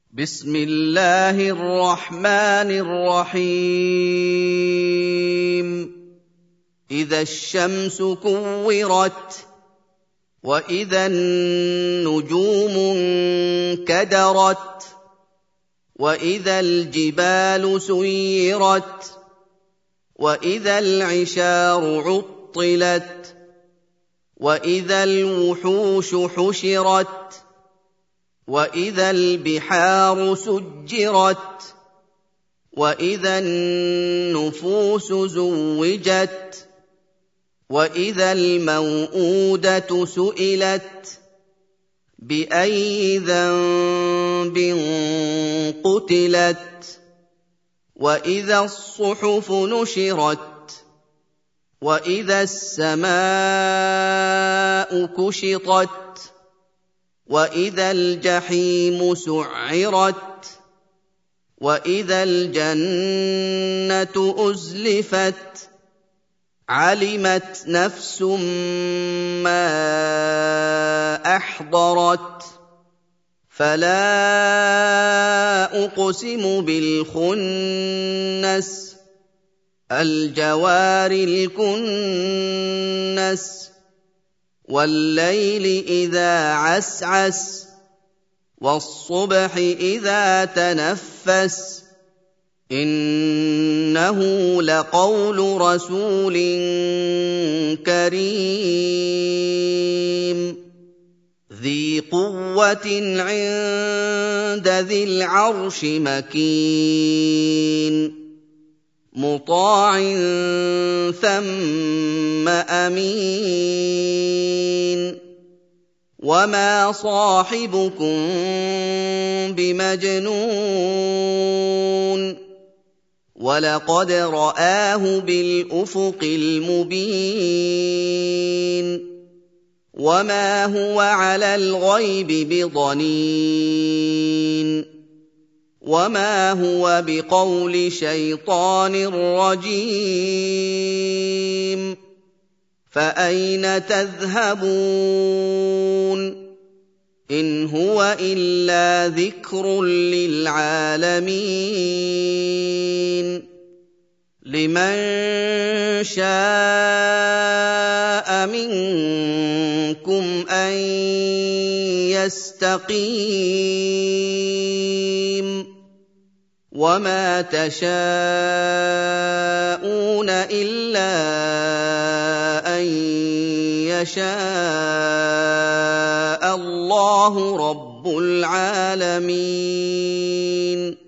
بسم الله الرحمن الرحيم إذا الشمس كورت وإذا النجوم انكدرت وإذا الجبال سيرت وإذا العشار عطلت وإذا الوحوش حشرت وإذا البحار سجرت وإذا النفوس زوجت وإذا الموءودة سئلت بأي ذنب قتلت وإذا الصحف نشرت وإذا السماء كشطت وإذا الجحيم سعرت وإذا الجنة أزلفت علمت نفس ما أحضرت فلا أقسم بالخنس الجوار الكنس والليل إذا عسعس والصبح إذا تنفس إنه لقول رسول كريم ذي قوة عند ذي العرش مكين مطاع ثم أمين وما صاحبكم بمجنون ولقد رآه بالأفق المبين وما هو على الغيب بضنين وما هو بقول شيطان رجيم فأين تذهبون إن هو إلا ذكر للعالمين لمن شاء منكم أن يستقيم وما تشاءون إلا أن يشاء الله رب العالمين